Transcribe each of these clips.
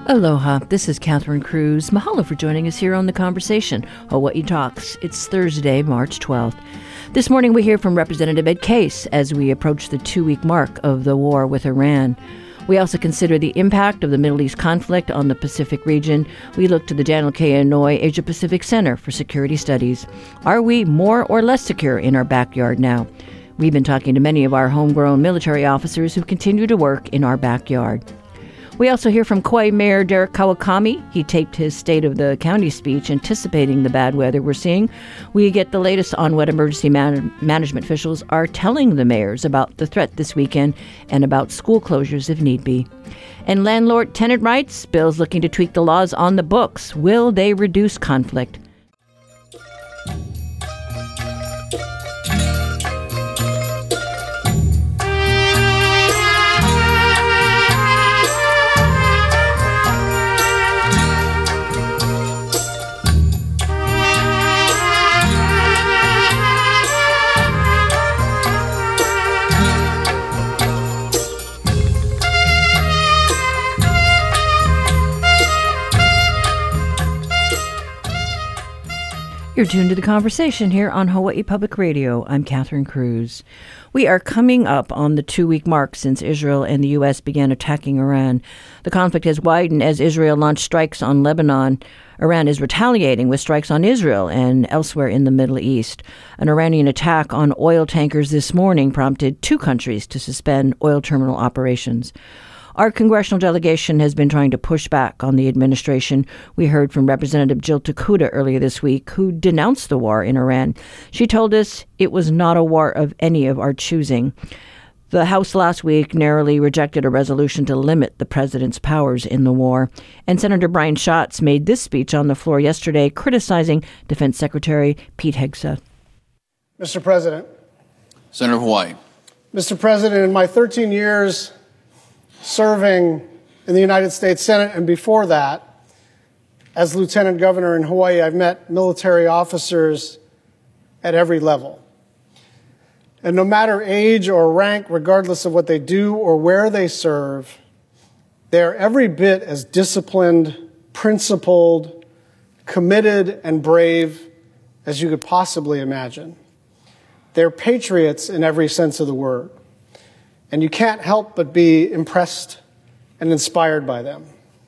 Aloha, this is Catherine Cruz. Mahalo for joining us here on The Conversation, Hawaii Talks. It's Thursday, March 12th. This morning we hear from Representative Ed Case as we approach the 2-week mark of the war with Iran. We also consider the impact of the Middle East conflict on the Pacific region. We look to the Daniel K. Inouye Asia Pacific Center for Security Studies. Are we more or less secure in our backyard now? We've been talking to many of our homegrown military officers who continue to work in our backyard. We also hear from Kauai Mayor Derek Kawakami. He taped his State of the County speech anticipating the bad weather we're seeing. We get the latest on what emergency management officials are telling the mayors about the threat this weekend and about school closures if need be. And landlord-tenant rights, bills looking to tweak the laws on the books. Will they reduce conflict? You're tuned to The Conversation here on Hawaii Public Radio. I'm Catherine Cruz. We are coming up on the 2-week mark since Israel and the U.S. began attacking Iran. The conflict has widened as Israel launched strikes on Lebanon. Iran is retaliating with strikes on Israel and elsewhere in the Middle East. An Iranian attack on oil tankers this morning prompted 2 countries to suspend oil terminal operations. Our congressional delegation has been trying to push back on the administration. We heard from Representative Jill Tokuda earlier this week, who denounced the war in Iran. She told us it was not a war of any of our choosing. The House last week narrowly rejected a resolution to limit the president's powers in the war. And Senator Brian Schatz made this speech on the floor yesterday criticizing Defense Secretary Pete Hegseth. Mr. President. Senator Hawaii. Mr. President, in my 13 years serving in the United States Senate and before that, as Lieutenant Governor in Hawaii, I've met military officers at every level. And no matter age or rank, regardless of what they do or where they serve, they are every bit as disciplined, principled, committed, and brave as you could possibly imagine. They're patriots in every sense of the word. And you can't help but be impressed and inspired by them.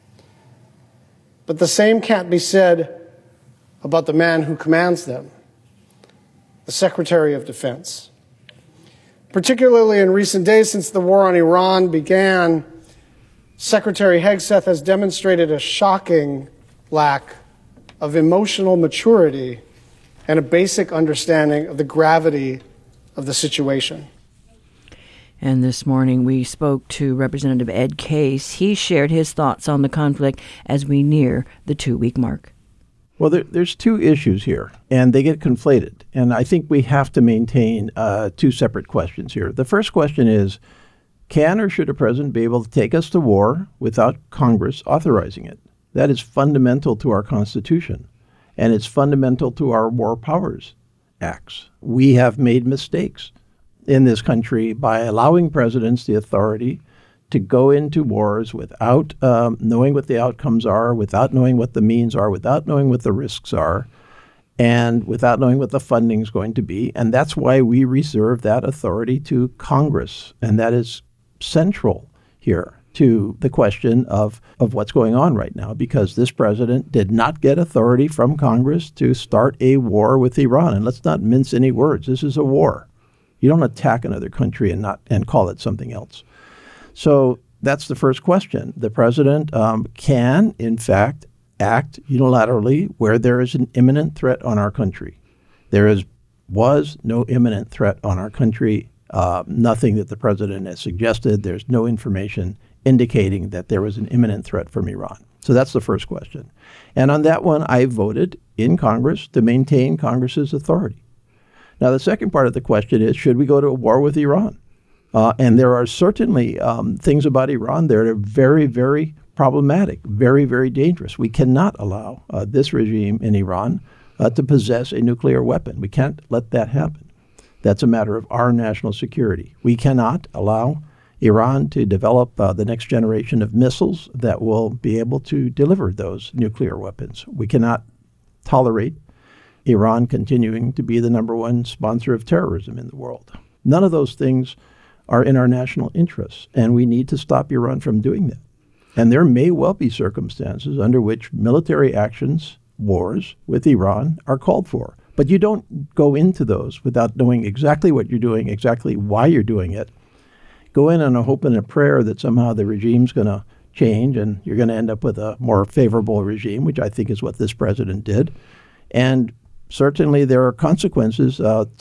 But the same can't be said about the man who commands them, the Secretary of Defense. Particularly in recent days since the war on Iran began, Secretary Hegseth has demonstrated a shocking lack of emotional maturity and a basic understanding of the gravity of the situation. And this morning we spoke to Representative Ed Case. He shared his thoughts on the conflict as we near the 2-week mark. Well, there's 2 issues here, and they get conflated. And I think we have to maintain 2 separate questions here. The first question is, can or should a president be able to take us to war without Congress authorizing it? That is fundamental to our Constitution, and it's fundamental to our War Powers Acts. We have made mistakes in this country by allowing presidents the authority to go into wars without knowing what the outcomes are, without knowing what the means are, without knowing what the risks are, and without knowing what the funding is going to be. And that's why we reserve that authority to Congress. And that is central here to the question of what's going on right now, because this president did not get authority from Congress to start a war with Iran. And let's not mince any words. This is a war. You don't attack another country and call it something else. So that's the first question. The president can, in fact, act unilaterally where there is an imminent threat on our country. Was no imminent threat on our country. Nothing that the president has suggested. There's no information indicating that there was an imminent threat from Iran. So that's the first question. And on that one, I voted in Congress to maintain Congress's authority. Now, the second part of the question is, should we go to a war with Iran? And there are certainly things about Iran that are very, very problematic, very, very dangerous. We cannot allow this regime in Iran to possess a nuclear weapon. We can't let that happen. That's a matter of our national security. We cannot allow Iran to develop the next generation of missiles that will be able to deliver those nuclear weapons. We cannot tolerate Iran continuing to be the number one sponsor of terrorism in the world. None of those things are in our national interests, and we need to stop Iran from doing that. And there may well be circumstances under which military actions, wars with Iran are called for. But you don't go into those without knowing exactly what you're doing, exactly why you're doing it. Go in on a hope and a prayer that somehow the regime's going to change and you're going to end up with a more favorable regime, which I think is what this president did. And certainly there are consequences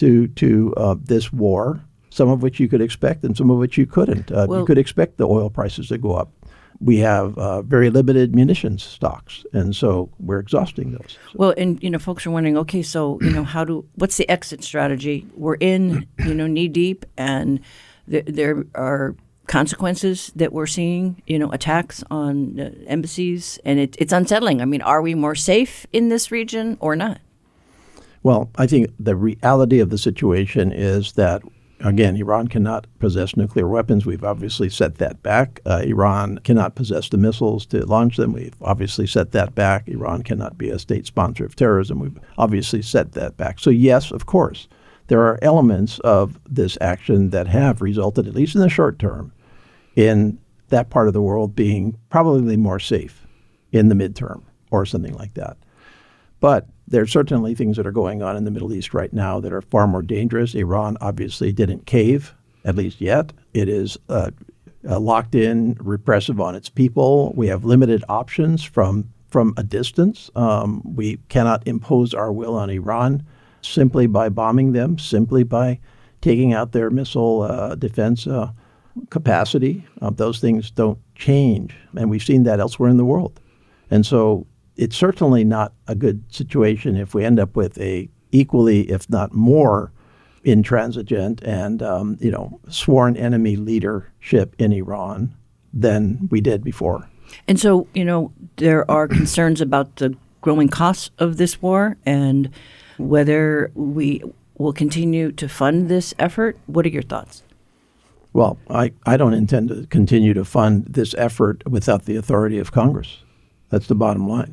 to this war, some of which you could expect and some of which you couldn't. You could expect the oil prices to go up. We have very limited munitions stocks, and so we're exhausting those. So. Well, and folks are wondering, okay, so what's the exit strategy? We're in knee deep, and there are consequences that we're seeing. Attacks on embassies, and it's unsettling. I mean, are we more safe in this region or not? Well, I think the reality of the situation is that, again, Iran cannot possess nuclear weapons. We've obviously set that back. Iran cannot possess the missiles to launch them. We've obviously set that back. Iran cannot be a state sponsor of terrorism. We've obviously set that back. So yes, of course, there are elements of this action that have resulted, at least in the short term, in that part of the world being probably more safe in the midterm or something like that. But there are certainly things that are going on in the Middle East right now that are far more dangerous. Iran obviously didn't cave, at least yet. It is locked in, repressive on its people. We have limited options from a distance. We cannot impose our will on Iran simply by bombing them, simply by taking out their missile defense capacity. Those things don't change, and we've seen that elsewhere in the world. And so it's certainly not a good situation if we end up with a equally, if not more, intransigent and sworn enemy leadership in Iran than we did before. And so, there are concerns about the growing costs of this war and whether we will continue to fund this effort. What are your thoughts? Well, I don't intend to continue to fund this effort without the authority of Congress. That's the bottom line.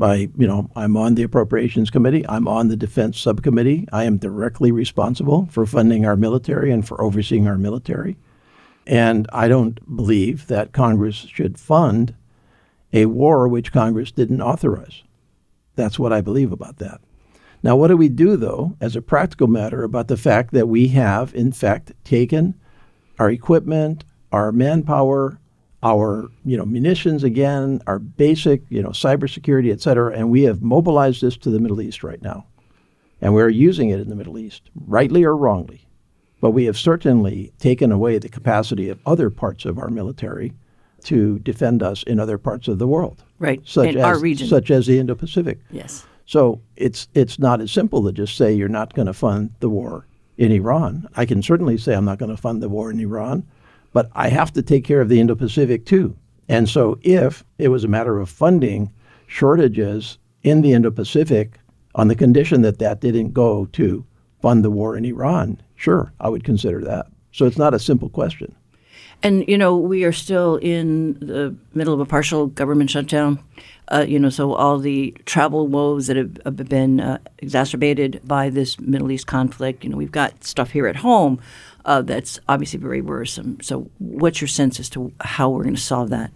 I'm on the Appropriations Committee. I'm on the Defense Subcommittee. I am directly responsible for funding our military and for overseeing our military. And I don't believe that Congress should fund a war which Congress didn't authorize. That's what I believe about that. Now, what do we do, though, as a practical matter about the fact that we have, in fact, taken our equipment, our manpower, our munitions, again, our basic cybersecurity, et cetera, and we have mobilized this to the Middle East right now. And we're using it in the Middle East, rightly or wrongly. But we have certainly taken away the capacity of other parts of our military to defend us in other parts of the world. Right, in our region. Such as the Indo-Pacific. Yes. So it's not as simple to just say you're not going to fund the war in Iran. I can certainly say I'm not going to fund the war in Iran, but I have to take care of the Indo-Pacific too. And so if it was a matter of funding shortages in the Indo-Pacific on the condition that that didn't go to fund the war in Iran, sure, I would consider that. So it's not a simple question. And, we are still in the middle of a partial government shutdown. So all the travel woes that have been exacerbated by this Middle East conflict, we've got stuff here at home that's obviously very worrisome. So what's your sense as to how we're going to solve that?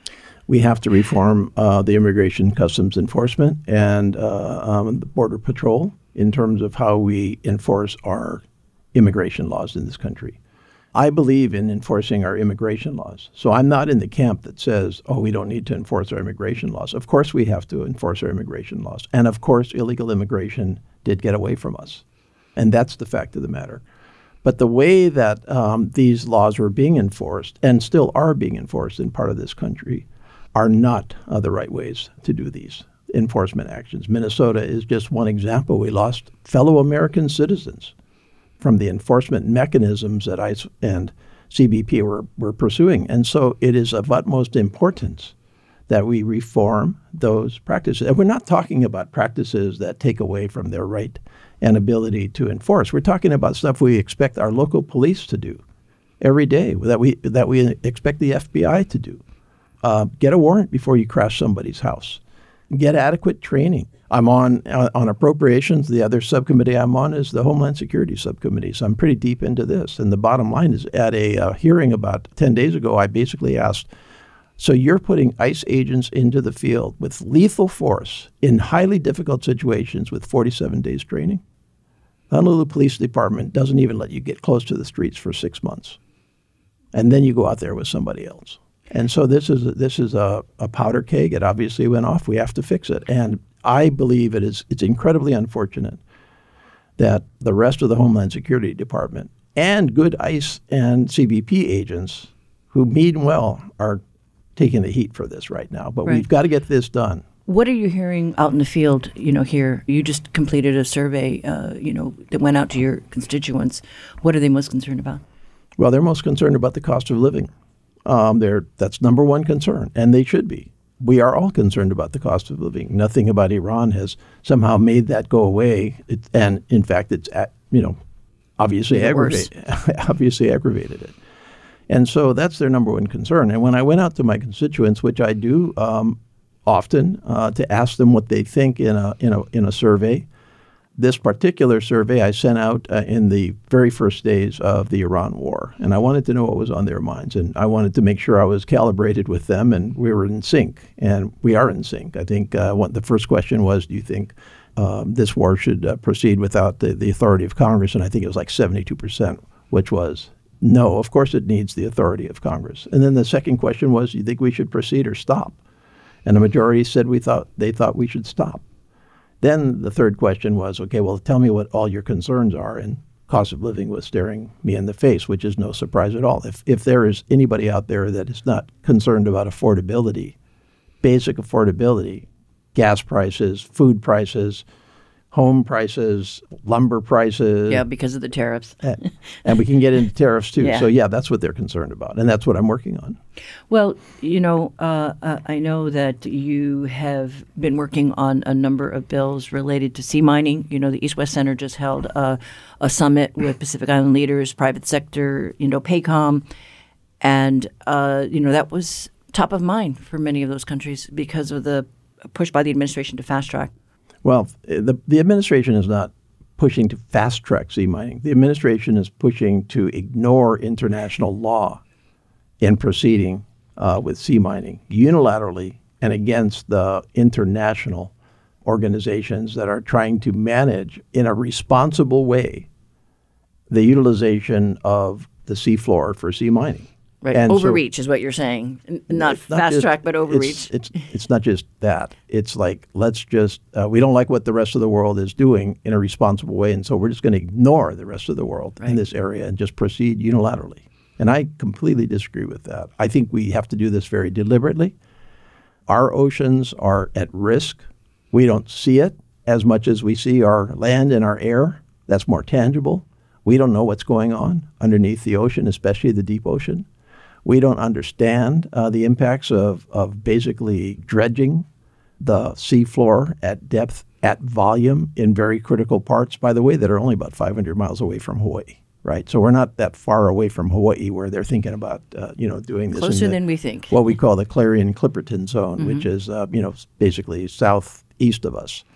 We have to reform the Immigration Customs Enforcement and the Border Patrol in terms of how we enforce our immigration laws in this country. I believe in enforcing our immigration laws. So I'm not in the camp that says, we don't need to enforce our immigration laws. Of course we have to enforce our immigration laws. And of course illegal immigration did get away from us. And that's the fact of the matter. But the way that these laws were being enforced and still are being enforced in part of this country are not the right ways to do these enforcement actions. Minnesota is just one example. We lost fellow American citizens from the enforcement mechanisms that ICE and CBP were pursuing. And so it is of utmost importance that we reform those practices. And we're not talking about practices that take away from their right and ability to enforce. We're talking about stuff we expect our local police to do every day that we expect the FBI to do. Get a warrant before you crash somebody's house. Get adequate training. I'm on appropriations. The other subcommittee I'm on is the Homeland Security Subcommittee. So I'm pretty deep into this. And the bottom line is, at a hearing about 10 days ago, I basically asked, so you're putting ICE agents into the field with lethal force in highly difficult situations with 47 days training? The Honolulu Police Department doesn't even let you get close to the streets for 6 months. And then you go out there with somebody else. And so this is a powder keg. It obviously went off. We have to fix it. And I believe it's incredibly unfortunate that the rest of the Homeland Security Department and good ICE and CBP agents who mean well are taking the heat for this right now. But we've got to get this done. What are you hearing out in the field, here? You just completed a survey, that went out to your constituents. What are they most concerned about? Well, they're most concerned about the cost of living. That's number one concern, and they should be. We are all concerned about the cost of living. Nothing about Iran has somehow made that go away. And in fact, it's obviously aggravated it. And so that's their number one concern. And when I went out to my constituents, which I do often, to ask them what they think in a survey, this particular survey I sent out in the very first days of the Iran war, and I wanted to know what was on their minds, and I wanted to make sure I was calibrated with them, and we were in sync, and we are in sync. I think the first question was, do you think this war should proceed without the authority of Congress? And I think it was like 72%, which was no, of course it needs the authority of Congress. And then the second question was, do you think we should proceed or stop? And the majority said they thought we should stop. Then the third question was, okay, well, tell me what all your concerns are. And cost of living was staring me in the face, which is no surprise at all. If there is anybody out there that is not concerned about affordability, basic affordability, gas prices, food prices, home prices, lumber prices. Yeah, because of the tariffs. And we can get into tariffs too. Yeah. So yeah, that's what they're concerned about. And that's what I'm working on. Well, I know that you have been working on a number of bills related to sea mining. The East West Center just held a summit with Pacific Island leaders, private sector, PACOM. And, that was top of mind for many of those countries because of the push by the administration to fast track. Well, the administration is not pushing to fast-track sea mining. The administration is pushing to ignore international law in proceeding with sea mining unilaterally and against the international organizations that are trying to manage in a responsible way the utilization of the seafloor for sea mining. Right. And overreach is what you're saying. Not fast track, but overreach. It's not just that. It's like, let's just, we don't like what the rest of the world is doing in a responsible way. And so we're just going to ignore the rest of the world in this area and just proceed unilaterally. And I completely disagree with that. I think we have to do this very deliberately. Our oceans are at risk. We don't see it as much as we see our land and our air. That's more tangible. We don't know what's going on underneath the ocean, especially the deep ocean. We don't understand the impacts of basically dredging the seafloor at depth, at volume, in very critical parts, by the way, that are only about 500 miles away from Hawaii, right? So we're not that far away from Hawaii where they're thinking about, doing this. Closer than we think. What we call the Clarion-Clipperton Zone, which is, basically southeast of us.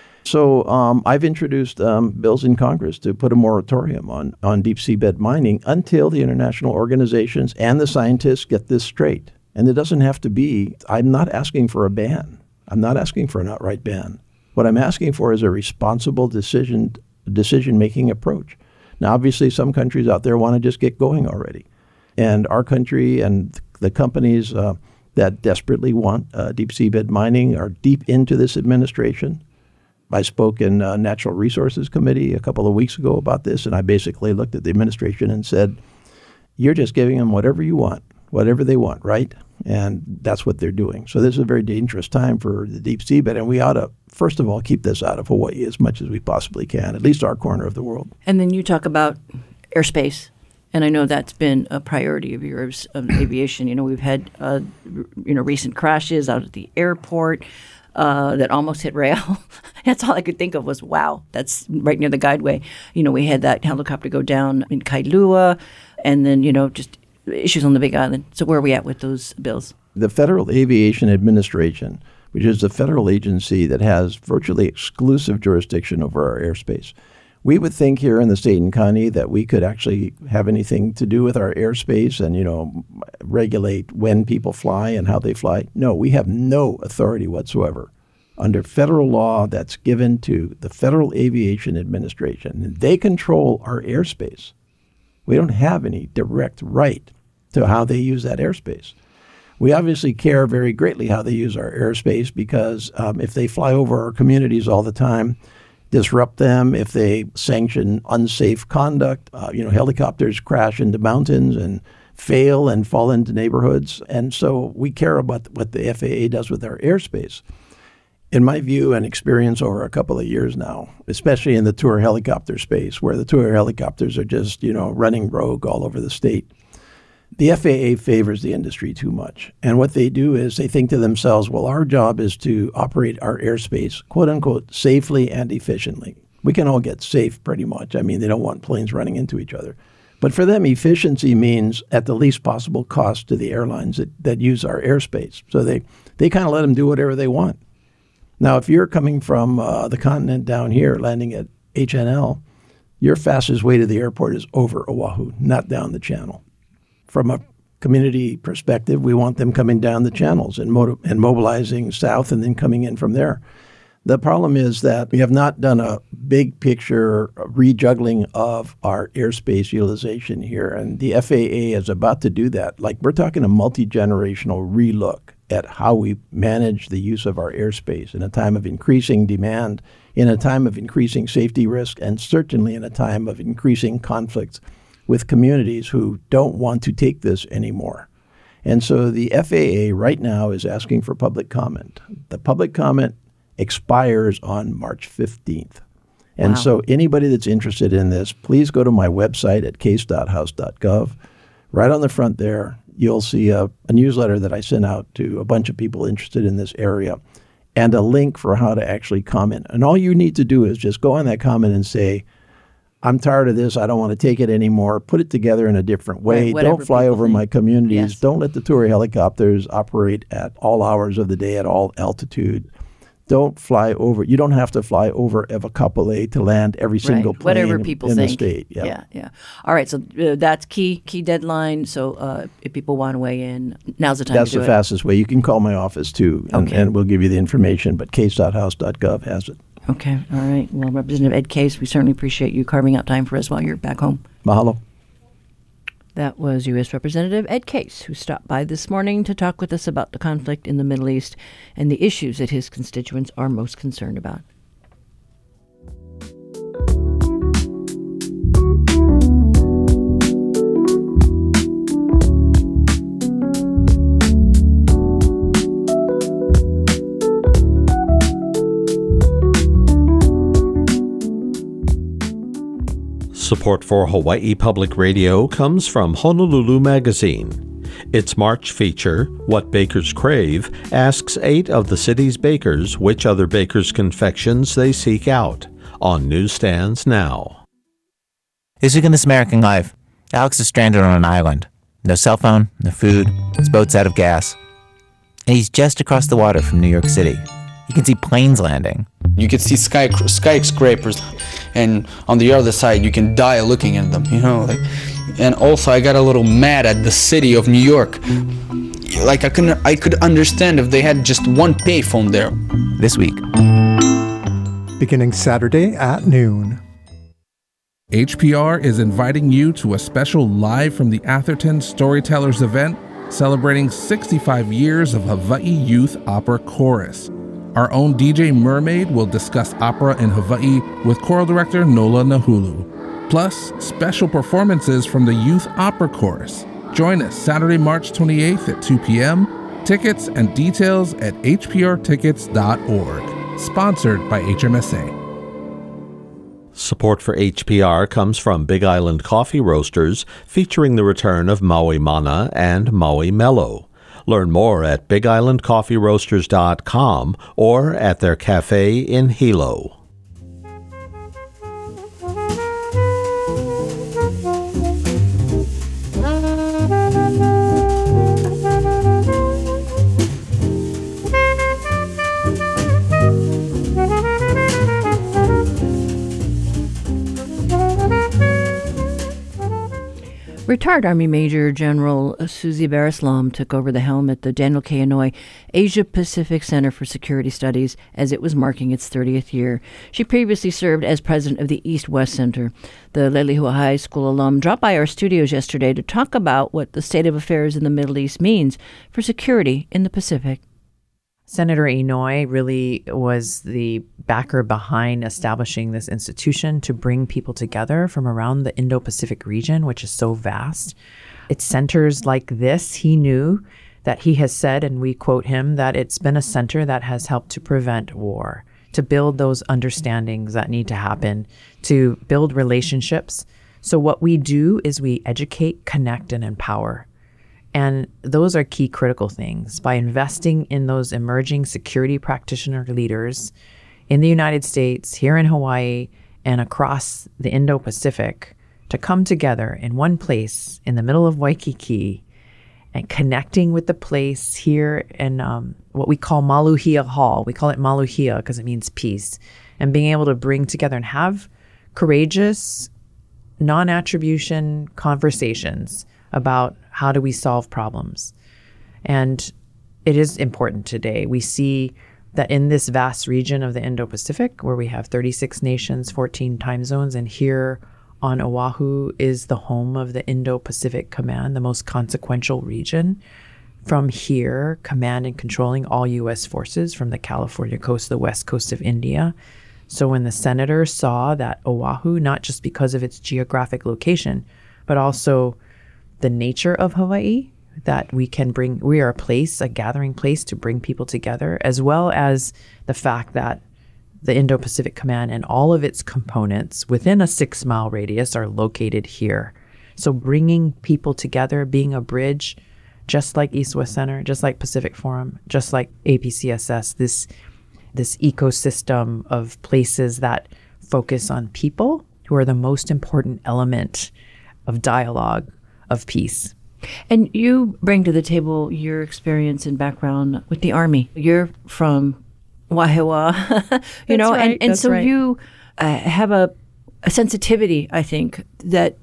So I've introduced bills in Congress to put a moratorium on deep seabed mining until the international organizations and the scientists get this straight. And it doesn't have to be, I'm not asking for a ban. I'm not asking for an outright ban. What I'm asking for is a responsible decision-making approach. Now, obviously, some countries out there want to just get going already. And our country and the companies that desperately want deep seabed mining are deep into this administration. I spoke in Natural Resources Committee a couple of weeks ago about this, and I basically looked at the administration and said, you're just giving them whatever you want, whatever they want, right? And that's what they're doing. So this is a very dangerous time for the deep seabed, and we ought to, first of all, keep this out of Hawaii as much as we possibly can, at least our corner of the world. And then you talk about airspace, and I know that's been a priority of yours, of aviation. We've had, recent crashes out at the airport. That almost hit rail. That's all I could think of was, wow, that's right near the guideway. We had that helicopter go down in Kailua. and then, just issues on the Big Island. So where are we at with those bills? The Federal Aviation Administration, which is the federal agency that has virtually exclusive jurisdiction over our airspace. We would think here in the state and county that we could actually have anything to do with our airspace and, regulate when people fly and how they fly. No, we have no authority whatsoever under federal law that's given to the Federal Aviation Administration. They control our airspace. We don't have any direct right to how they use that airspace. We obviously care very greatly how they use our airspace because if they fly over our communities all the time, disrupt them, if they sanction unsafe conduct, helicopters crash into mountains and fail and fall into neighborhoods. And so we care about what the FAA does with our airspace. In my view and experience over a couple of years now, especially in the tour helicopter space, where the tour helicopters are just, running rogue all over the state, the FAA favors the industry too much. And what they do is they think to themselves, well, our job is to operate our airspace, quote unquote, safely and efficiently. We can all get safe pretty much. I mean, they don't want planes running into each other. But for them, efficiency means at the least possible cost to the airlines that use our airspace. So they kind of let them do whatever they want. Now, if you're coming from the continent down here, landing at HNL, your fastest way to the airport is over Oahu, not down the channel. From a community perspective, we want them coming down the channels and mobilizing south and then coming in from there. The problem is that we have not done a big picture rejuggling of our airspace utilization here, and the FAA is about to do that. Like, we're talking a multi-generational relook at how we manage the use of our airspace in a time of increasing demand, in a time of increasing safety risk, and certainly in a time of increasing conflicts with communities who don't want to take this anymore. And so the FAA right now is asking for public comment. The public comment expires on March 15th. And so anybody that's interested in this, please go to my website at case.house.gov. Right on the front there, you'll see a newsletter that I sent out to a bunch of people interested in this area and a link for how to actually comment. And all you need to do is just go on that comment and say, I'm tired of this. I don't want to take it anymore. Put it together in a different way. Right, don't fly over my communities. Yes. Don't let the tour helicopters operate at all hours of the day at all altitude. Don't fly over. You don't have to fly over Eva Kapolei to land every single plane whatever people in think. the state. Yeah. All right. So that's key deadline. So if people want to weigh in, now's the time That's to do the it. fastest way. You can call my office too, and we'll give you the information. But case.house.gov has it. Okay. All right. Well, Representative Ed Case, we certainly appreciate you carving out time for us while you're back home. Mahalo. That was U.S. Representative Ed Case, who stopped by this morning to talk with us about the conflict in the Middle East and the issues that his constituents are most concerned about. Support for Hawaii Public Radio comes from Honolulu Magazine. Its March feature, What Bakers Crave, asks 8 of the city's bakers which other bakers' confections they seek out. On newsstands now. This week in This American Life, Alex is stranded on an island. No cell phone, no food, his boat's out of gas. And he's just across the water from New York City. You can see planes landing. You can see skyscrapers, and on the other side, you can die looking at them, And also, I got a little mad at the city of New York. Like, I could understand if they had just one payphone there. This week. Beginning Saturday at noon. HPR is inviting you to a special Live from the Atherton Storytellers event celebrating 65 years of Hawaii Youth Opera Chorus. Our own DJ Mermaid will discuss opera in Hawaii with choral director Nola Nahulu. Plus, special performances from the Youth Opera Chorus. Join us Saturday, March 28th at 2 p.m. Tickets and details at hprtickets.org. Sponsored by HMSA. Support for HPR comes from Big Island Coffee Roasters, featuring the return of Maui Mana and Maui Mellow. Learn more at BigIslandCoffeeRoasters.com or at their cafe in Hilo. Retired Army Major General Susie Barislam took over the helm at the Daniel K. Inouye Asia Pacific Center for Security Studies as it was marking its 30th year. She previously served as president of the East-West Center. The Leilehua High School alum dropped by our studios yesterday to talk about what the state of affairs in the Middle East means for security in the Pacific. Senator Inouye really was the backer behind establishing this institution to bring people together from around the Indo-Pacific region, which is so vast. It's centers like this. He knew that he has said, and we quote him, that it's been a center that has helped to prevent war, to build those understandings that need to happen, to build relationships. So what we do is we educate, connect, and empower. And those are key critical things. By investing in those emerging security practitioner leaders in the United States, here in Hawaii, and across the Indo-Pacific to come together in one place in the middle of Waikiki and connecting with the place here in what we call Maluhia Hall. We call it Maluhia because it means peace. And being able to bring together and have courageous, non-attribution conversations about how do we solve problems. And it is important today. We see that in this vast region of the Indo-Pacific, where we have 36 nations, 14 time zones, and here on Oahu is the home of the Indo-Pacific Command, the most consequential region. From here, command and controlling all U.S. forces from the California coast to the west coast of India. So when the senator saw that Oahu, not just because of its geographic location, but also the nature of Hawaii, that we are a gathering place to bring people together, as well as the fact that the Indo-Pacific Command and all of its components within a 6-mile radius are located here. So bringing people together, being a bridge, just like East-West Center, just like Pacific Forum, just like APCSS, this ecosystem of places that focus on people who are the most important element of dialogue, of peace. And you bring to the table your experience and background with the Army. You're from Wahiawa, you know, right, and so right. You have a sensitivity, I think, that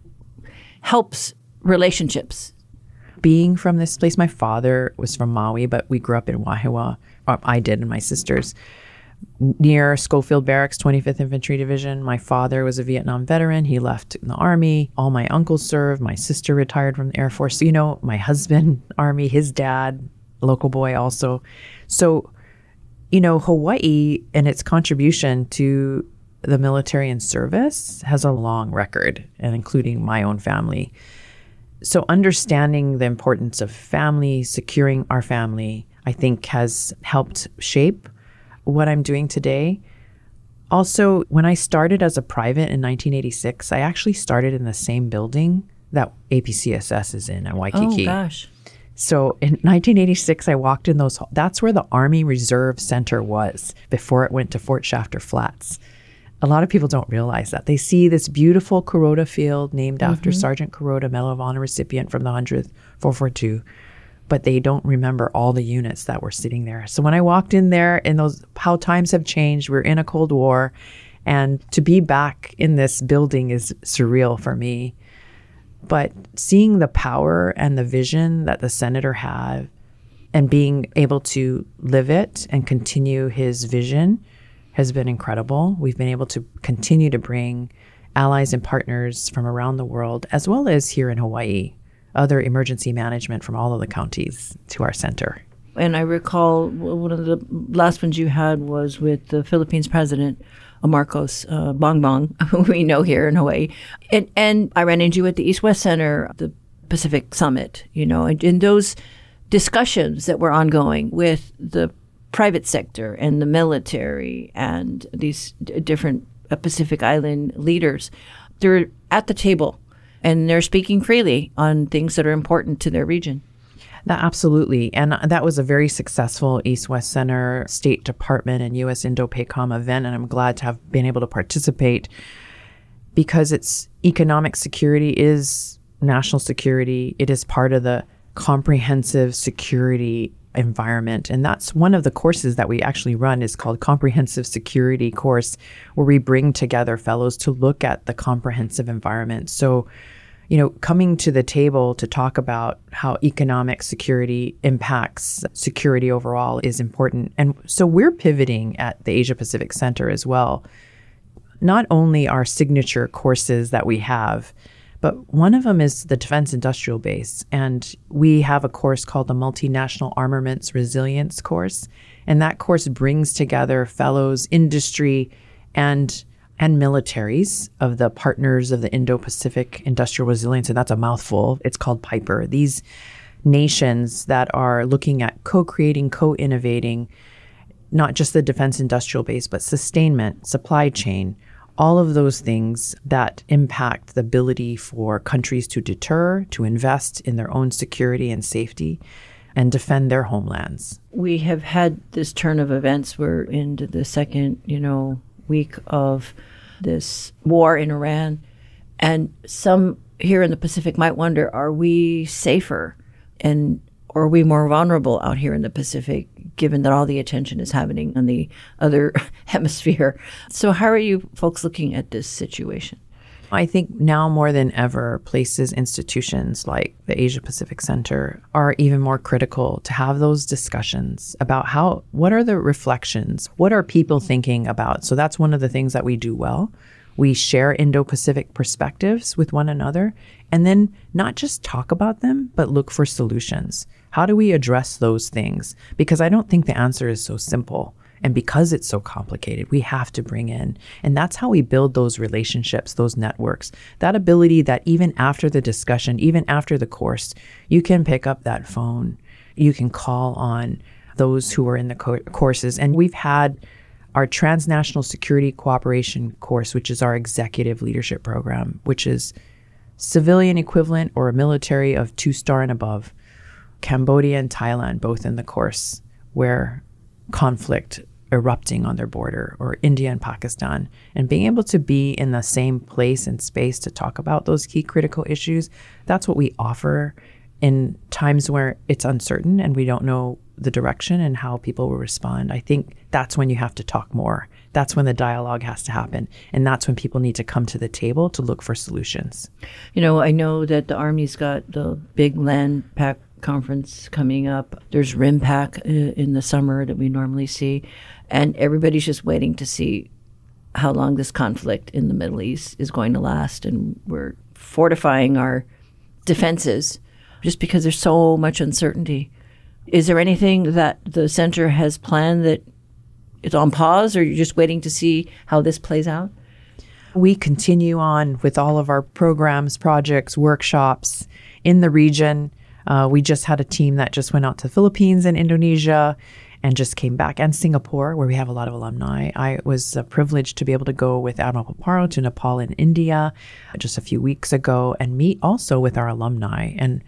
helps relationships. Being from this place, my father was from Maui, but we grew up in Wahiawa. I did, and my sisters. Near Schofield Barracks, 25th Infantry Division. My father was a Vietnam veteran. He left in the Army. All my uncles served. My sister retired from the Air Force. You know, my husband, Army, his dad, local boy also. So, you know, Hawaii and its contribution to the military and service has a long record, and including my own family. So understanding the importance of family, securing our family, I think has helped shape what I'm doing today. Also, when I started as a private in 1986, I actually started in the same building that APCSS is in Waikiki. Oh, gosh. So in 1986, I walked in that's where the Army Reserve Center was before it went to Fort Shafter Flats. A lot of people don't realize that. They see this beautiful Kuroda field named after Sergeant Kuroda, Medal of Honor recipient from the 100th 442. But they don't remember all the units that were sitting there. So when I walked in there, and how times have changed, we're in a Cold War, and to be back in this building is surreal for me. But seeing the power and the vision that the senator had, and being able to live it and continue his vision has been incredible. We've been able to continue to bring allies and partners from around the world, as well as here in Hawaii, other emergency management from all of the counties to our center. And I recall one of the last ones you had was with the Philippines president, Marcos Bongbong, who we know here in Hawaii. And I ran into you at the East-West Center, the Pacific Summit, you know, and in those discussions that were ongoing with the private sector and the military and these different Pacific Island leaders, they're at the table. And they're speaking freely on things that are important to their region. Absolutely. And that was a very successful East-West Center, State Department, and U.S. Indo-PACOM event. And I'm glad to have been able to participate because it's economic security is national security. It is part of the comprehensive security environment. And that's one of the courses that we actually run is called Comprehensive Security Course, where we bring together fellows to look at the comprehensive environment. So, coming to the table to talk about how economic security impacts security overall is important. And so we're pivoting at the Asia Pacific Center as well. Not only our signature courses that we have, but one of them is the Defense Industrial Base. And we have a course called the Multinational Armaments Resilience course. And that course brings together fellows, industry, and militaries of the partners of the Indo-Pacific Industrial Resilience. And that's a mouthful. It's called PIPER. These nations that are looking at co-creating, co-innovating, not just the defense industrial base, but sustainment, supply chain, all of those things that impact the ability for countries to deter, to invest in their own security and safety, and defend their homelands. We have had this turn of events. We're into the second, week of this war in Iran. And some here in the Pacific might wonder, are we safer or are we more vulnerable out here in the Pacific, given that all the attention is happening on the other hemisphere? So how are you folks looking at this situation? I think now more than ever, places, institutions like the Asia Pacific Center are even more critical to have those discussions about what are the reflections? What are people thinking about? So that's one of the things that we do well. We share Indo-Pacific perspectives with one another, and then not just talk about them, but look for solutions. How do we address those things? Because I don't think the answer is so simple. And because it's so complicated, we have to bring in. And that's how we build those relationships, those networks, that ability that even after the discussion, even after the course, you can pick up that phone. You can call on those who are in the courses. And we've had our Transnational Security Cooperation course, which is our executive leadership program, which is civilian equivalent or a military of 2-star and above. Cambodia and Thailand, both in the course, where conflict erupting on their border, or India and Pakistan, and being able to be in the same place and space to talk about those key critical issues. That's what we offer in times where it's uncertain and we don't know the direction and how people will respond. I think that's when you have to talk more. That's when the dialogue has to happen. And that's when people need to come to the table to look for solutions. I know that the Army's got the big land pack conference coming up. There's RIMPAC in the summer that we normally see. And everybody's just waiting to see how long this conflict in the Middle East is going to last. And we're fortifying our defenses just because there's so much uncertainty. Is there anything that the center has planned that is on pause, or you're just waiting to see how this plays out? We continue on with all of our programs, projects, workshops in the region. We just had a team that just went out to the Philippines and Indonesia and just came back, and Singapore, where we have a lot of alumni. I was privileged to be able to go with Admiral Paparo to Nepal and India just a few weeks ago and meet also with our alumni. And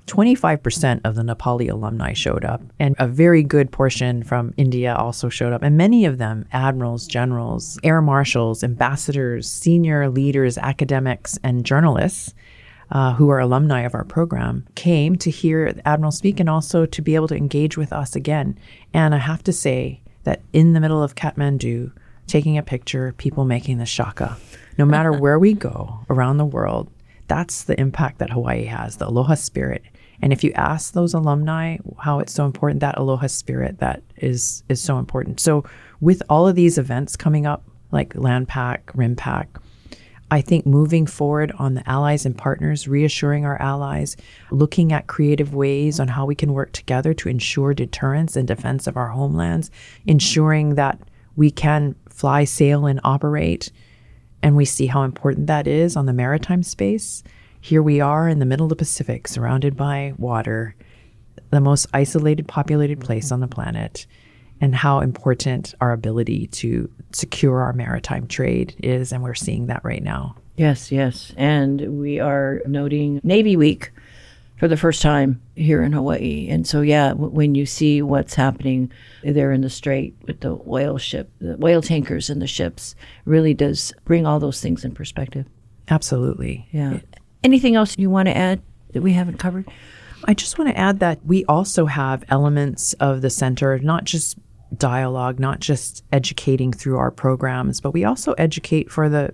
25% of the Nepali alumni showed up, and a very good portion from India also showed up. And many of them, admirals, generals, air marshals, ambassadors, senior leaders, academics, and journalists who are alumni of our program, came to hear the Admiral speak and also to be able to engage with us again. And I have to say that in the middle of Kathmandu, taking a picture, people making the shaka. No matter where we go around the world, that's the impact that Hawaii has, the aloha spirit. And if you ask those alumni how it's so important, that aloha spirit, that is so important. So with all of these events coming up, like LandPAC, RIMPAC, I think moving forward on the allies and partners, reassuring our allies, looking at creative ways on how we can work together to ensure deterrence and defense of our homelands, ensuring that we can fly, sail, and operate. And we see how important that is on the maritime space. Here we are in the middle of the Pacific, surrounded by water, the most isolated, populated place on the planet, and how important our ability to secure our maritime trade is. And we're seeing that right now. Yes, yes. And we are noting Navy Week for the first time here in Hawaii. And so, when you see what's happening there in the Strait with the oil tankers and the ships, really does bring all those things in perspective. Absolutely. Yeah. Anything else you want to add that we haven't covered? I just want to add that we also have elements of the center, not just dialogue, not just educating through our programs, but we also educate for the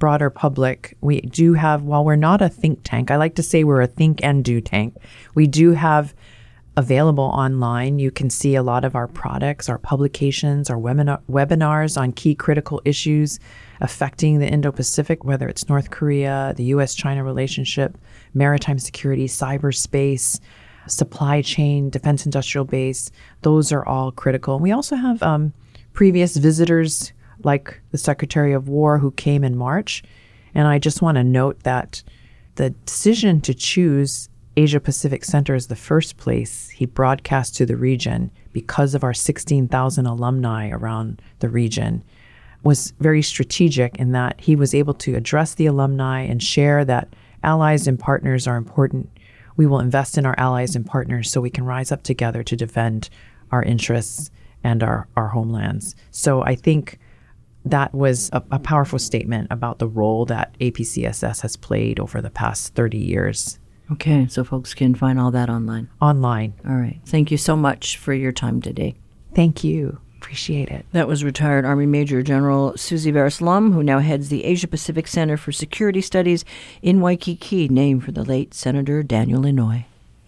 broader public, we do have, while we're not a think tank, I like to say we're a think and do tank. We do have available online. You can see a lot of our products, our publications, our webinars on key critical issues affecting the Indo-Pacific, whether it's North Korea, the U.S.-China relationship, maritime security, cyberspace, supply chain, defense industrial base. Those are all critical. We also have previous visitors like the Secretary of War who came in March. And I just want to note that the decision to choose Asia Pacific Center as the first place he broadcast to the region because of our 16,000 alumni around the region was very strategic in that he was able to address the alumni and share that allies and partners are important. We will invest in our allies and partners so we can rise up together to defend our interests and our homelands. So I think that was a powerful statement about the role that APCSS has played over the past 30 years. Okay, so folks can find all that online. Online. All right. Thank you so much for your time today. Thank you. Appreciate it. That was retired Army Major General Susie Vares-Lum, who now heads the Asia Pacific Center for Security Studies in Waikiki, named for the late Senator Daniel Inouye.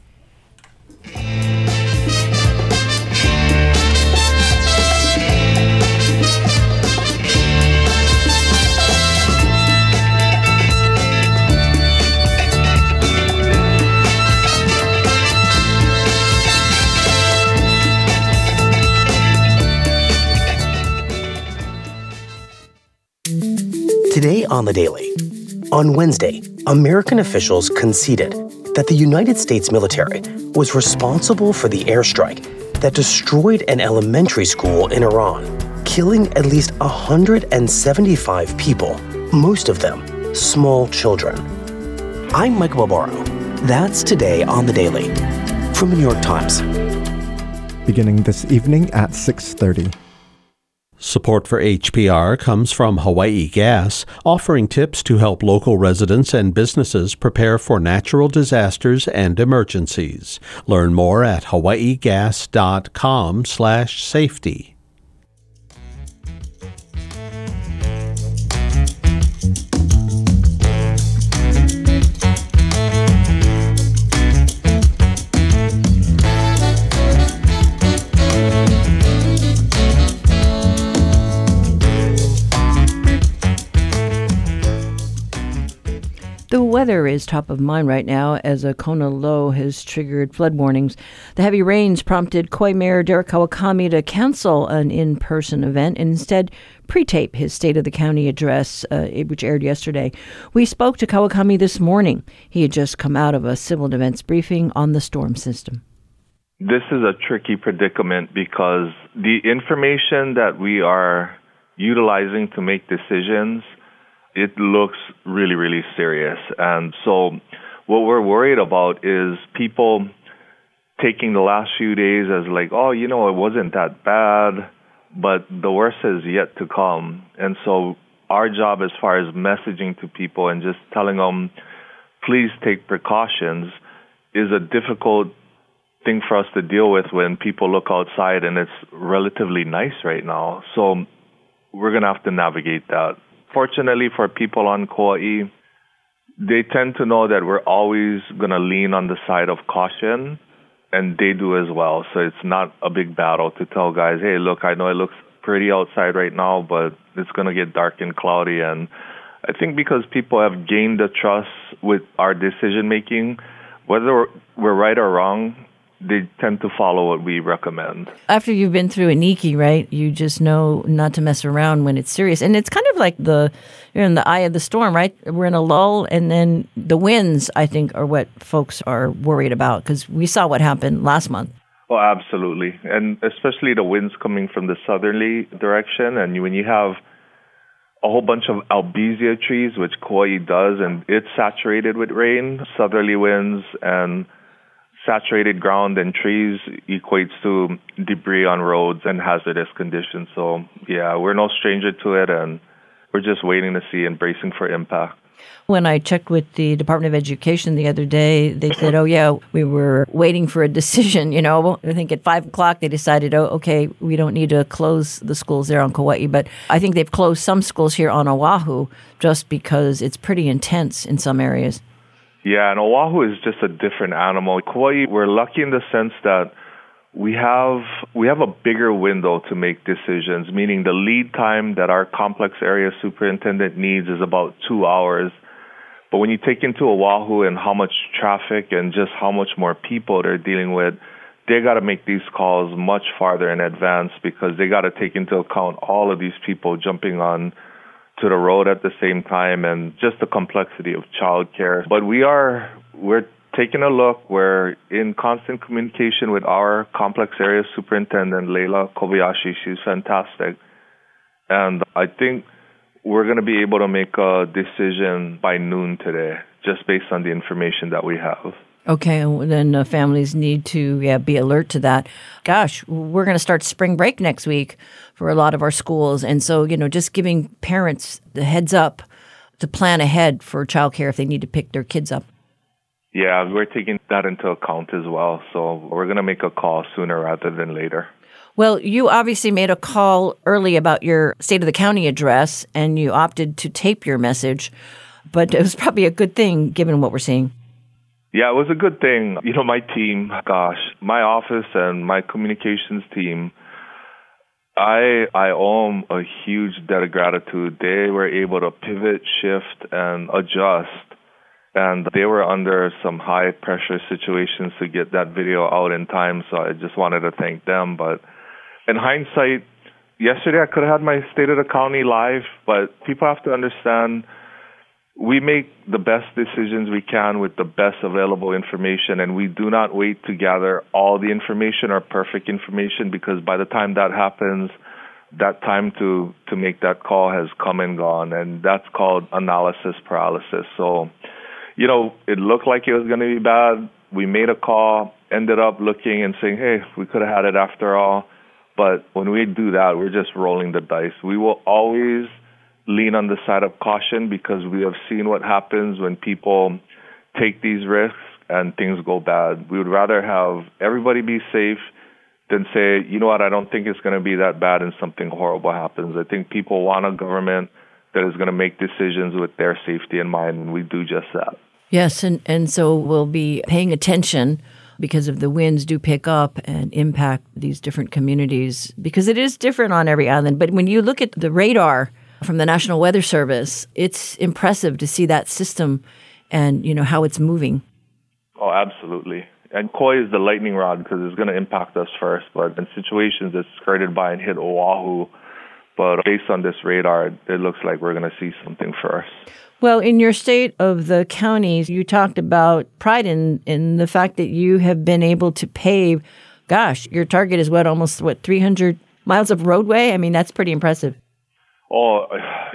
Today on The Daily. On Wednesday, American officials conceded that the United States military was responsible for the airstrike that destroyed an elementary school in Iran, killing at least 175 people, most of them small children. I'm Michael Barbaro. That's Today on The Daily from the New York Times. Beginning this evening at 6:30. Support for HPR comes from Hawaii Gas, offering tips to help local residents and businesses prepare for natural disasters and emergencies. Learn more at hawaiigas.com/safety. The weather is top of mind right now as a Kona low has triggered flood warnings. The heavy rains prompted Kauai Mayor Derek Kawakami to cancel an in-person event and instead pre-tape his State of the County address, which aired yesterday. We spoke to Kawakami this morning. He had just come out of a civil defense briefing on the storm system. This is a tricky predicament because the information that we are utilizing to make decisions, it looks really, really serious. And so what we're worried about is people taking the last few days as like, oh, you know, it wasn't that bad, but the worst is yet to come. And so our job as far as messaging to people and just telling them, please take precautions, is a difficult thing for us to deal with when people look outside and it's relatively nice right now. So we're going to have to navigate that. Fortunately for people on Kauai, they tend to know that we're always going to lean on the side of caution, and they do as well. So it's not a big battle to tell guys, hey, look, I know it looks pretty outside right now, but it's going to get dark and cloudy. And I think because people have gained the trust with our decision-making, whether we're right or wrong, they tend to follow what we recommend. After you've been through a Niki, right, you just know not to mess around when it's serious. And it's kind of like you're in the eye of the storm, right? We're in a lull, and then the winds, I think, are what folks are worried about, because we saw what happened last month. Oh, absolutely. And especially the winds coming from the southerly direction. And when you have a whole bunch of albizia trees, which Kauai does, and it's saturated with rain, southerly winds and saturated ground and trees equates to debris on roads and hazardous conditions. So, yeah, we're no stranger to it, and we're just waiting to see and bracing for impact. When I checked with the Department of Education the other day, they said, oh, yeah, we were waiting for a decision. You know, I think at 5 o'clock they decided, oh, okay, we don't need to close the schools there on Kauai. But I think they've closed some schools here on Oahu just because it's pretty intense in some areas. Yeah, and Oahu is just a different animal. Kauai, we're lucky in the sense that we have a bigger window to make decisions, meaning the lead time that our complex area superintendent needs is about 2 hours. But when you take into Oahu and how much traffic and just how much more people they're dealing with, they got to make these calls much farther in advance because they got to take into account all of these people jumping on to the road at the same time and just the complexity of childcare. But we're taking a look. We're in constant communication with our complex area superintendent, Leila Kobayashi. She's fantastic. And I think we're going to be able to make a decision by noon today, just based on the information that we have. Okay, then families need to be alert to that. Gosh, we're going to start spring break next week for a lot of our schools. And so, just giving parents the heads up to plan ahead for childcare if they need to pick their kids up. Yeah, we're taking that into account as well. So we're going to make a call sooner rather than later. Well, you obviously made a call early about your State of the County address, and you opted to tape your message, but it was probably a good thing given what we're seeing. Yeah, it was a good thing. My team, my office and my communications team, I owe them a huge debt of gratitude. They were able to pivot, shift, and adjust, and they were under some high-pressure situations to get that video out in time, so I just wanted to thank them. But in hindsight, yesterday I could have had my State of the County live, but people have to understand we make the best decisions we can with the best available information, and we do not wait to gather all the information or perfect information because by the time that happens, that time to make that call has come and gone, and that's called analysis paralysis. So, it looked like it was going to be bad. We made a call, ended up looking and saying, hey, we could have had it after all. But when we do that, we're just rolling the dice. We will always lean on the side of caution because we have seen what happens when people take these risks and things go bad. We would rather have everybody be safe than say, you know what, I don't think it's going to be that bad and something horrible happens. I think people want a government that is going to make decisions with their safety in mind, and we do just that. Yes, and so we'll be paying attention because of the winds do pick up and impact these different communities because it is different on every island. But when you look at the radar from the National Weather Service, it's impressive to see that system and, how it's moving. Oh, absolutely. And Kauai is the lightning rod because it's going to impact us first. But in situations it's skirted by and hit Oahu, but based on this radar, it looks like we're going to see something first. Well, in your State of the Counties, you talked about pride in the fact that you have been able to pave, your target is almost 300 miles of roadway? I mean, that's pretty impressive. Oh,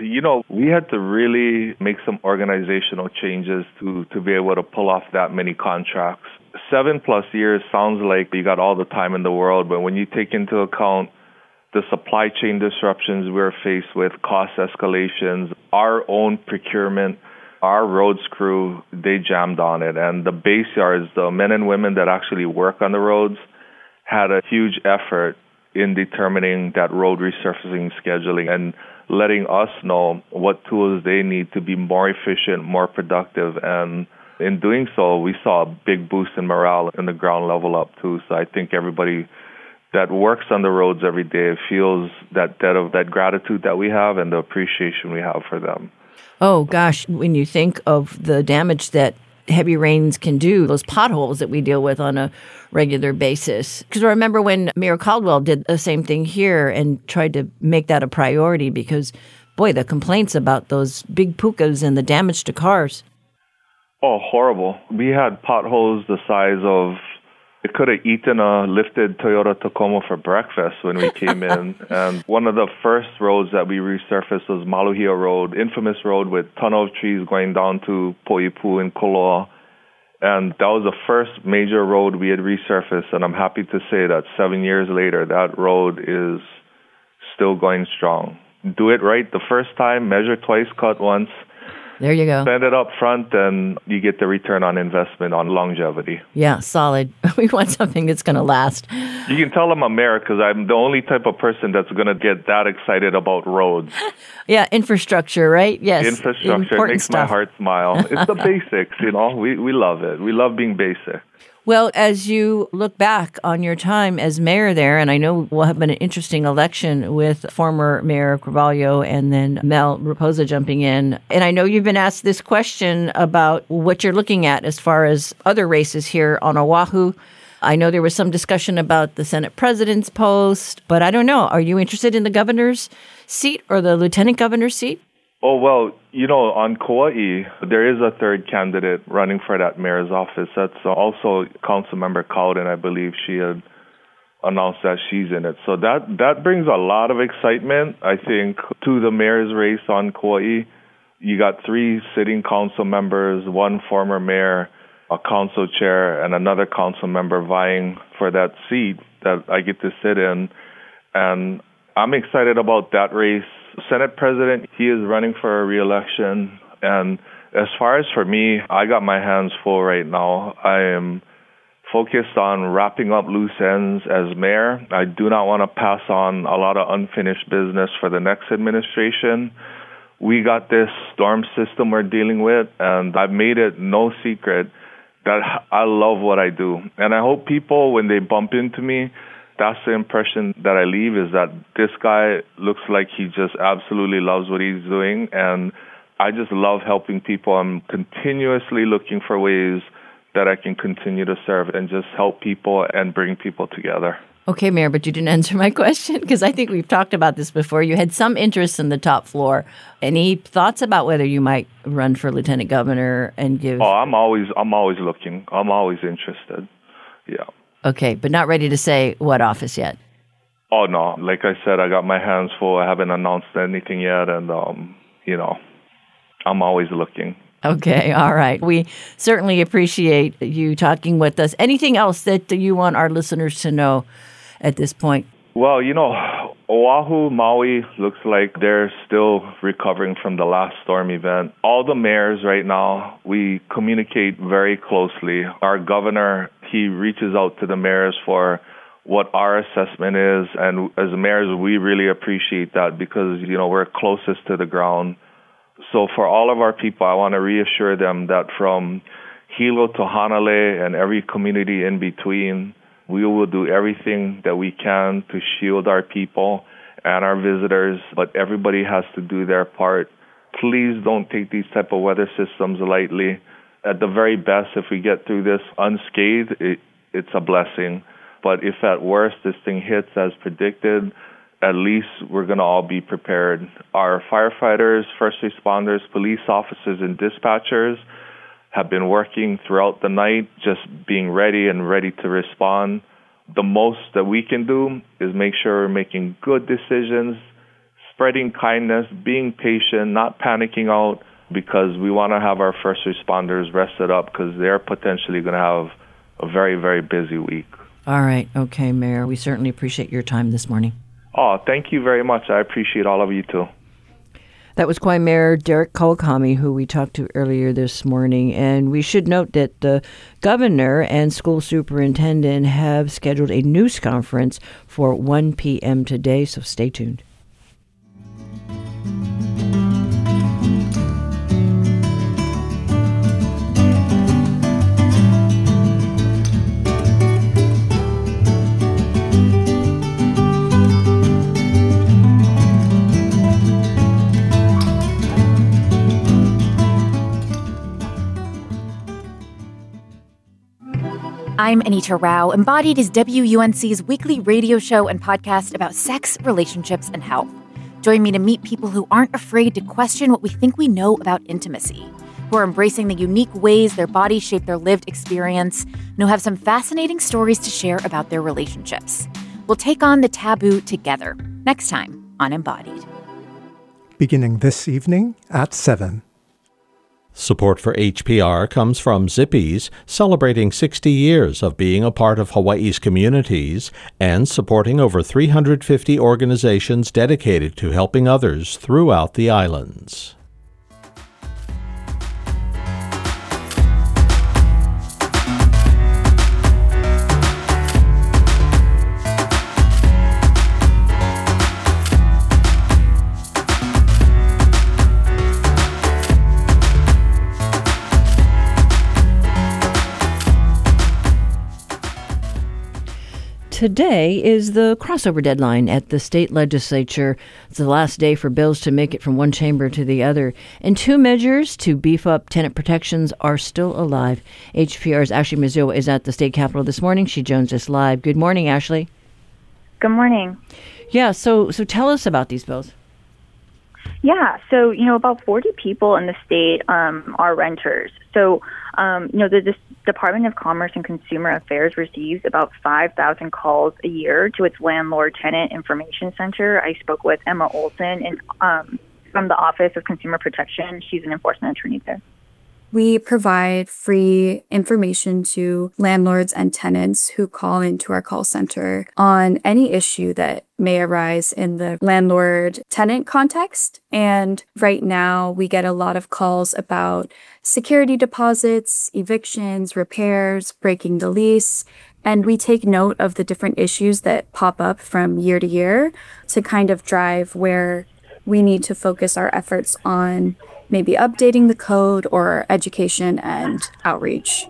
we had to really make some organizational changes to be able to pull off that many contracts. 7+ years sounds like you got all the time in the world, but when you take into account the supply chain disruptions we're faced with, cost escalations, our own procurement, our roads crew, they jammed on it. And the base yards, the men and women that actually work on the roads, had a huge effort in determining that road resurfacing scheduling and letting us know what tools they need to be more efficient, more productive. And in doing so, we saw a big boost in morale and the ground level up too. So I think everybody that works on the roads every day feels that debt of that gratitude that we have and the appreciation we have for them. Oh, gosh, when you think of the damage that heavy rains can do, those potholes that we deal with on a regular basis. Because I remember when Mayor Caldwell did the same thing here and tried to make that a priority because, boy, the complaints about those big pukas and the damage to cars. Oh, horrible. We had potholes the size of, it could have eaten a lifted Toyota Tacoma for breakfast when we came in. And one of the first roads that we resurfaced was Maluhia Road, infamous road with a ton of trees going down to Poipu and Koloa. And that was the first major road we had resurfaced. And I'm happy to say that 7 years later, that road is still going strong. Do it right the first time, measure twice, cut once. There you go. Spend it up front, and you get the return on investment on longevity. Yeah, solid. We want something that's going to last. You can tell I'm a mayor because I'm the only type of person that's going to get that excited about roads. Yeah, infrastructure, right? Yes. Infrastructure. It makes my heart smile. It's the basics, you know. We love it. We love being basic. Well, as you look back on your time as mayor there, and I know will have been an interesting election with former Mayor Carvalho and then Mel Raposa jumping in. And I know you've been asked this question about what you're looking at as far as other races here on Oahu. I know there was some discussion about the Senate president's post, but I don't know. Are you interested in the governor's seat or the lieutenant governor's seat? Oh, well, you know, on Kauai, there is a third candidate running for that mayor's office. That's also Councilmember Cowden. I believe she had announced that she's in it. So that brings a lot of excitement, I think, to the mayor's race on Kauai. You got 3 sitting council members, 1 former mayor, a council chair, and another council member vying for that seat that I get to sit in. And I'm excited about that race. Senate President, he is running for a re-election. And as far as for me, I got my hands full right now. I am focused on wrapping up loose ends as mayor. I do not want to pass on a lot of unfinished business for the next administration. We got this storm system we're dealing with, and I've made it no secret that I love what I do. And I hope people, when they bump into me, that's the impression that I leave, is that this guy looks like he just absolutely loves what he's doing. And I just love helping people. I'm continuously looking for ways that I can continue to serve and just help people and bring people together. Okay, Mayor, but you didn't answer my question because I think we've talked about this before. You had some interest in the top floor. Any thoughts about whether you might run for lieutenant governor and give? Oh, I'm always looking. I'm always interested. Yeah. Okay, but not ready to say what office yet? Oh, no. Like I said, I got my hands full. I haven't announced anything yet, and, I'm always looking. Okay, all right. We certainly appreciate you talking with us. Anything else that you want our listeners to know at this point? Well, Oahu, Maui looks like they're still recovering from the last storm event. All the mayors right now, we communicate very closely. Our governor, he reaches out to the mayors for what our assessment is. And as mayors, we really appreciate that because, we're closest to the ground. So for all of our people, I want to reassure them that from Hilo to Hanalei and every community in between, we will do everything that we can to shield our people and our visitors, but everybody has to do their part. Please don't take these type of weather systems lightly. At the very best, if we get through this unscathed, it's a blessing. But if at worst this thing hits as predicted, at least we're going to all be prepared. Our firefighters, first responders, police officers, and dispatchers have been working throughout the night, just being ready to respond. The most that we can do is make sure we're making good decisions, spreading kindness, being patient, not panicking out, because we want to have our first responders rested up because they're potentially going to have a very, very busy week. All right. Okay, Mayor. We certainly appreciate your time this morning. Oh, thank you very much. I appreciate all of you too. That was Kauai Mayor Derek Kawakami, who we talked to earlier this morning. And we should note that the governor and school superintendent have scheduled a news conference for 1 p.m. today, so stay tuned. I'm Anita Rao. Embodied is WUNC's weekly radio show and podcast about sex, relationships, and health. Join me to meet people who aren't afraid to question what we think we know about intimacy, who are embracing the unique ways their bodies shape their lived experience, and who have some fascinating stories to share about their relationships. We'll take on the taboo together, next time on Embodied. Beginning this evening at 7. Support for HPR comes from Zippy's, celebrating 60 years of being a part of Hawaii's communities and supporting over 350 organizations dedicated to helping others throughout the islands. today is the crossover deadline at the state legislature. It's the last day for bills to make it from one chamber to the other. And two measures to beef up tenant protections are still alive. HPR's Ashley Mazzillo is at the state capitol this morning. She joins us live. Good morning, Ashley. Good morning. Yeah, so tell us about these bills. Yeah, so, about 40 people in the state are renters. So, the Department of Commerce and Consumer Affairs receives about 5,000 calls a year to its landlord-tenant information center. I spoke with Emma Olson from the Office of Consumer Protection. She's an enforcement attorney there. We provide free information to landlords and tenants who call into our call center on any issue that may arise in the landlord-tenant context. And right now, we get a lot of calls about security deposits, evictions, repairs, breaking the lease. And we take note of the different issues that pop up from year to year to kind of drive where we need to focus our efforts on maybe updating the code or education and outreach.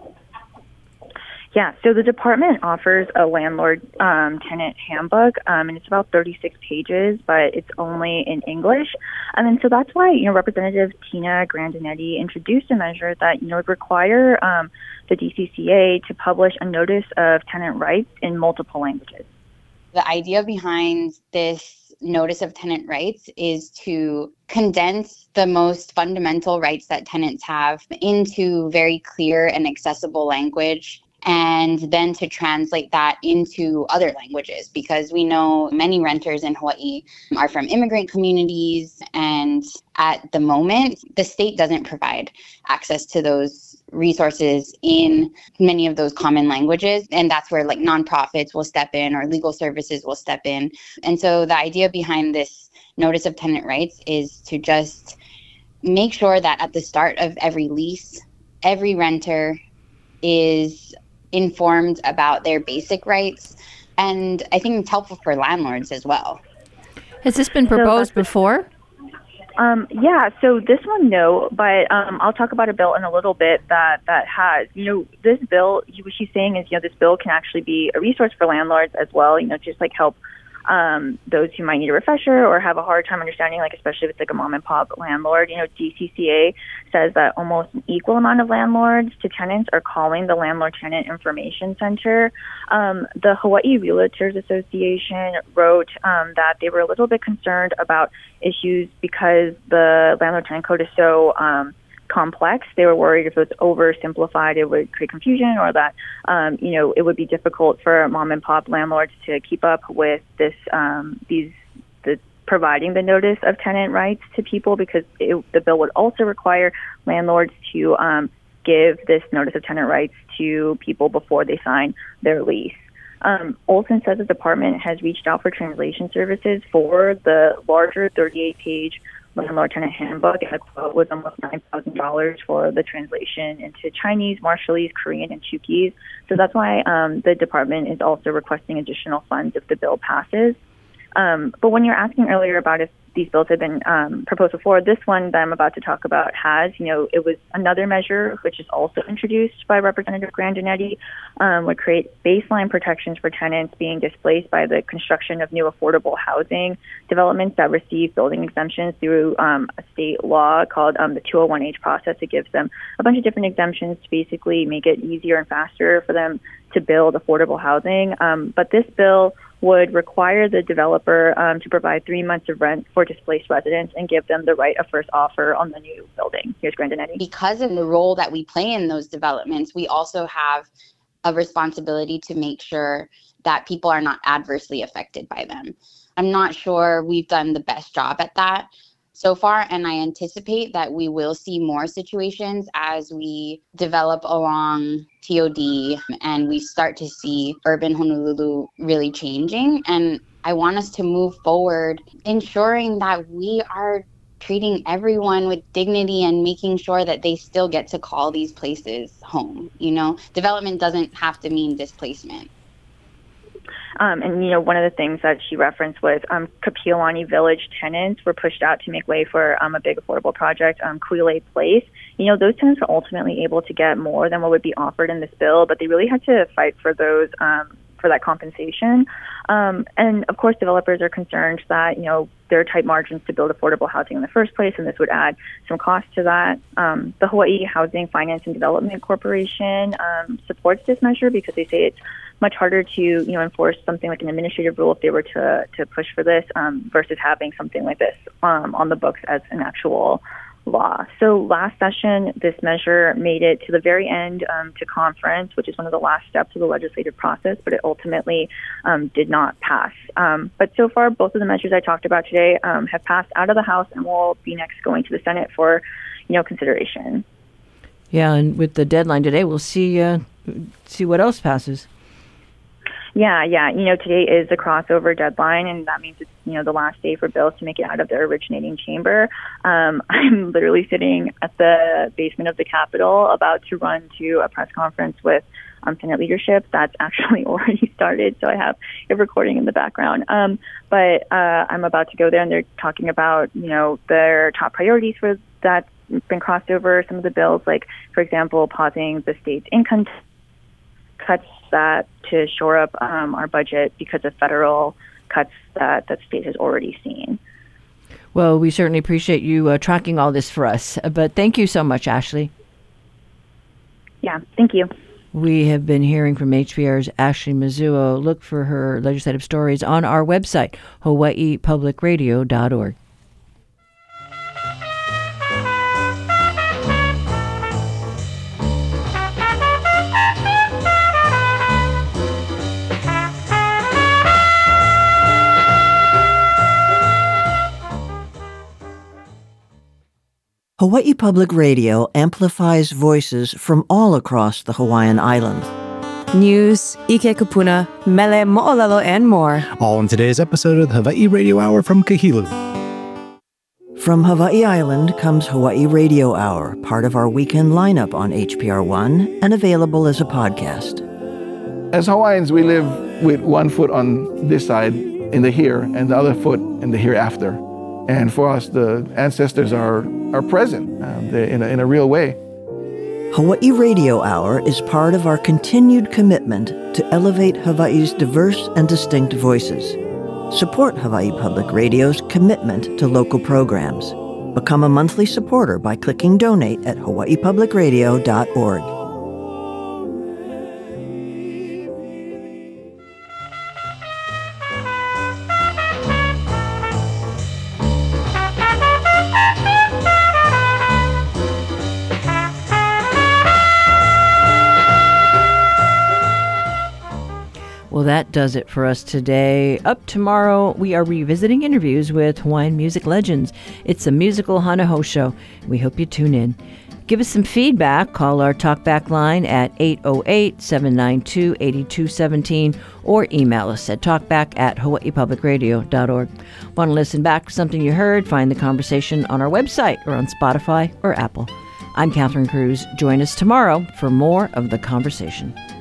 Yeah, so the department offers a landlord-tenant handbook, and it's about 36 pages, but it's only in English. And then so that's why, Representative Tina Grandinetti introduced a measure that, would require the DCCA to publish a notice of tenant rights in multiple languages. The idea behind this notice of tenant rights is to condense the most fundamental rights that tenants have into very clear and accessible language, and then to translate that into other languages, because we know many renters in Hawaii are from immigrant communities, and at the moment, the state doesn't provide access to those resources in many of those common languages. And that's where nonprofits will step in or legal services will step in. And so the idea behind this notice of tenant rights is to just make sure that at the start of every lease, every renter is informed about their basic rights. And I think it's helpful for landlords as well. Has this been proposed before? Yeah, so this one, no, but I'll talk about a bill in a little bit that has. This bill, what she's saying is, this bill can actually be a resource for landlords as well, just help those who might need a refresher or have a hard time understanding, especially if it's a mom and pop landlord. DCCA says that almost an equal amount of landlords to tenants are calling the Landlord-Tenant Information Center. The Hawaii Realtors Association wrote that they were a little bit concerned about issues because the Landlord-Tenant Code is so complex. They were worried if it was oversimplified, it would create confusion, or that, it would be difficult for mom and pop landlords to keep up with this, providing the notice of tenant rights to people, because the bill would also require landlords to give this notice of tenant rights to people before they sign their lease. Olson says the department has reached out for translation services for the larger 38-page landlord-tenant handbook, and the quote was almost $9,000 for the translation into Chinese, Marshallese, Korean, and Chuukese. So that's why the department is also requesting additional funds if the bill passes. But when you're asking earlier about if these bills have been proposed before, this one that I'm about to talk about has. It was another measure which is also introduced by Representative Grandinetti, would create baseline protections for tenants being displaced by the construction of new affordable housing developments that receive building exemptions through a state law called the 201H process. It gives them a bunch of different exemptions to basically make it easier and faster for them to build affordable housing. But this bill would require the developer to provide 3 months of rent for displaced residents and give them the right of first offer on the new building. Here's Grandinetti. Because of the role that we play in those developments, we also have a responsibility to make sure that people are not adversely affected by them. I'm not sure we've done the best job at that so far, and I anticipate that we will see more situations as we develop along TOD and we start to see urban Honolulu really changing. And I want us to move forward, ensuring that we are treating everyone with dignity and making sure that they still get to call these places home. Development doesn't have to mean displacement. And, one of the things that she referenced was Kapiolani Village tenants were pushed out to make way for a big affordable project, Kuilei Place. Those tenants were ultimately able to get more than what would be offered in this bill, but they really had to fight for those for that compensation. And of course, developers are concerned that, there are tight margins to build affordable housing in the first place, and this would add some cost to that. The Hawaii Housing Finance and Development Corporation supports this measure because they say it's much harder to, enforce something like an administrative rule if they were to push for this versus having something like this on the books as an actual law. So last session, this measure made it to the very end to conference, which is one of the last steps of the legislative process, but it ultimately did not pass. But so far, both of the measures I talked about today have passed out of the House and will be next going to the Senate for, consideration. Yeah, and with the deadline today, we'll see what else passes. Yeah. Today is the crossover deadline, and that means it's, the last day for bills to make it out of their originating chamber. I'm literally sitting at the basement of the Capitol about to run to a press conference with Senate leadership. That's actually already started, so I have a recording in the background. But I'm about to go there, and they're talking about, their top priorities for that's been crossed over. Some of the bills, like, for example, pausing the state's income cuts that to shore up our budget because of federal cuts that the state has already seen. Well, we certainly appreciate you tracking all this for us. But thank you so much, Ashley. Yeah, thank you. We have been hearing from HPR's Ashley Mizuo. Look for her legislative stories on our website, hawaiipublicradio.org. Hawaii Public Radio amplifies voices from all across the Hawaiian Island. News, ike kupuna, mele mo'olelo, and more. All in today's episode of the Hawaii Radio Hour from Kahilu. From Hawaii Island comes Hawaii Radio Hour, part of our weekend lineup on HPR One and available as a podcast. As Hawaiians, we live with one foot on this side in the here and the other foot in the hereafter. And for us, the ancestors are present in a real way. Hawaii Radio Hour is part of our continued commitment to elevate Hawaii's diverse and distinct voices. Support Hawaii Public Radio's commitment to local programs. Become a monthly supporter by clicking donate at hawaiipublicradio.org. Well, that does it for us today. Up tomorrow, we are revisiting interviews with Hawaiian music legends. It's a musical Hana Hou show. We hope you tune in. Give us some feedback. Call our talkback line at 808-792-8217 or email us at talkback@hawaiipublicradio.org. Want to listen back to something you heard? Find the conversation on our website or on Spotify or Apple. I'm Catherine Cruz. Join us tomorrow for more of the conversation.